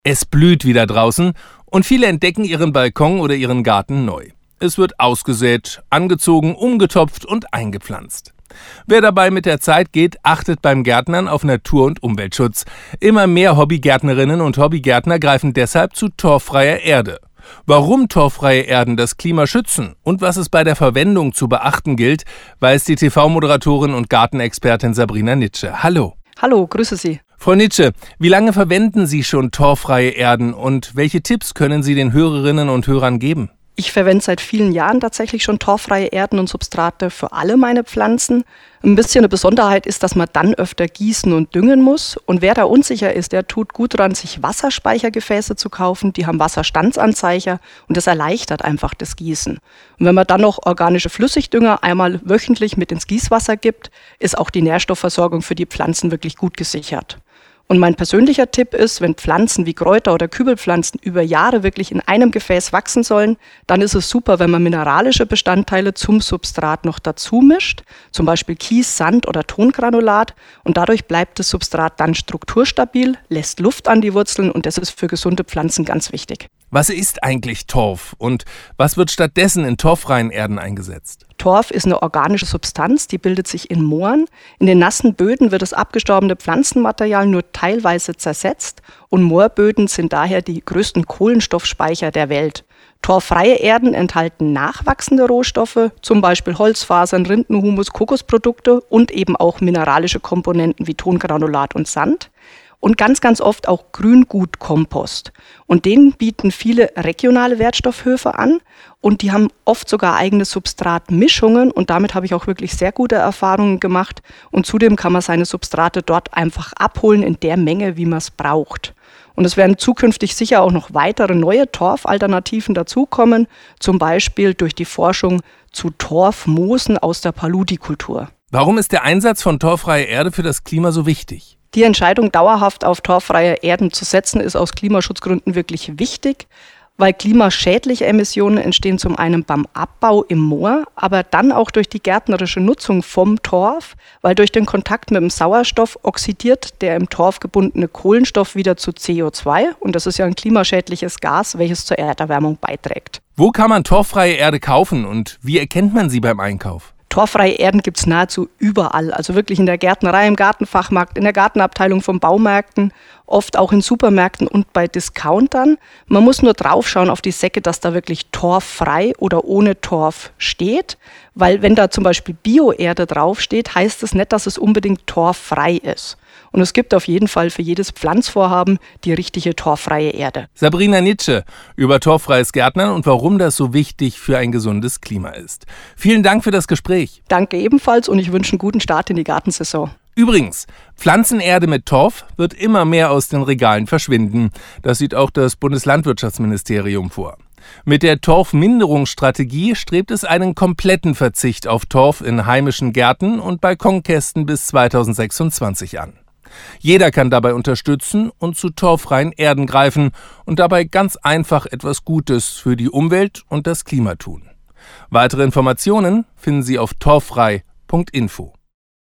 Es blüht wieder draußen und viele entdecken ihren Balkon oder ihren Garten neu. Es wird ausgesät, angezogen, umgetopft und eingepflanzt. Wer dabei mit der Zeit geht, achtet beim Gärtnern auf Natur- und Umweltschutz. Immer mehr Hobbygärtnerinnen und Hobbygärtner greifen deshalb zu torffreier Erde. Warum torffreie Erden das Klima schützen und was es bei der Verwendung zu beachten gilt, weiß die TV-Moderatorin und Gartenexpertin Sabrina Nitsche. Hallo. Hallo, grüße Sie. Frau Nitsche, wie lange verwenden Sie schon torffreie Erden und welche Tipps können Sie den Hörerinnen und Hörern geben? Ich verwende seit vielen Jahren tatsächlich schon torffreie Erden und Substrate für alle meine Pflanzen. Ein bisschen eine Besonderheit ist, dass man dann öfter gießen und düngen muss. Und wer da unsicher ist, der tut gut dran, sich Wasserspeichergefäße zu kaufen. Die haben Wasserstandsanzeiger und das erleichtert einfach das Gießen. Und wenn man dann noch organische Flüssigdünger einmal wöchentlich mit ins Gießwasser gibt, ist auch die Nährstoffversorgung für die Pflanzen wirklich gut gesichert. Und mein persönlicher Tipp ist, wenn Pflanzen wie Kräuter oder Kübelpflanzen über Jahre wirklich in einem Gefäß wachsen sollen, dann ist es super, wenn man mineralische Bestandteile zum Substrat noch dazu mischt, zum Beispiel Kies, Sand oder Tongranulat. Und dadurch bleibt das Substrat dann strukturstabil, lässt Luft an die Wurzeln und das ist für gesunde Pflanzen ganz wichtig. Was ist eigentlich Torf und was wird stattdessen in torffreien Erden eingesetzt? Torf ist eine organische Substanz, die bildet sich in Mooren. In den nassen Böden wird das abgestorbene Pflanzenmaterial nur teilweise zersetzt und Moorböden sind daher die größten Kohlenstoffspeicher der Welt. Torffreie Erden enthalten nachwachsende Rohstoffe, zum Beispiel Holzfasern, Rindenhumus, Kokosprodukte und eben auch mineralische Komponenten wie Tongranulat und Sand. Und ganz, ganz oft auch Grüngutkompost. Und den bieten viele regionale Wertstoffhöfe an und die haben oft sogar eigene Substratmischungen und damit habe ich auch wirklich sehr gute Erfahrungen gemacht. Und zudem kann man seine Substrate dort einfach abholen in der Menge, wie man es braucht. Und es werden zukünftig sicher auch noch weitere neue Torfalternativen dazukommen, zum Beispiel durch die Forschung zu Torfmoosen aus der Paludikultur. Warum ist der Einsatz von torffreier Erde für das Klima so wichtig? Die Entscheidung, dauerhaft auf torffreie Erden zu setzen, ist aus Klimaschutzgründen wirklich wichtig, weil klimaschädliche Emissionen entstehen zum einen beim Abbau im Moor, aber dann auch durch die gärtnerische Nutzung vom Torf, weil durch den Kontakt mit dem Sauerstoff oxidiert der im Torf gebundene Kohlenstoff wieder zu CO2 und das ist ja ein klimaschädliches Gas, welches zur Erderwärmung beiträgt. Wo kann man torffreie Erde kaufen und wie erkennt man sie beim Einkauf? Torffreie Erden gibt es nahezu überall, also wirklich in der Gärtnerei, im Gartenfachmarkt, in der Gartenabteilung von Baumärkten, oft auch in Supermärkten und bei Discountern. Man muss nur draufschauen auf die Säcke, dass da wirklich torffrei oder ohne Torf steht, weil wenn da zum Beispiel Bioerde draufsteht, heißt es nicht, dass es unbedingt torffrei ist. Und es gibt auf jeden Fall für jedes Pflanzvorhaben die richtige torffreie Erde. Sabrina Nitsche über torffreies Gärtnern und warum das so wichtig für ein gesundes Klima ist. Vielen Dank für das Gespräch. Danke ebenfalls und ich wünsche einen guten Start in die Gartensaison. Übrigens, Pflanzenerde mit Torf wird immer mehr aus den Regalen verschwinden. Das sieht auch das Bundeslandwirtschaftsministerium vor. Mit der Torfminderungsstrategie strebt es einen kompletten Verzicht auf Torf in heimischen Gärten und Balkonkästen bis 2026 an. Jeder kann dabei unterstützen und zu torffreien Erden greifen und dabei ganz einfach etwas Gutes für die Umwelt und das Klima tun. Weitere Informationen finden Sie auf torffrei.info.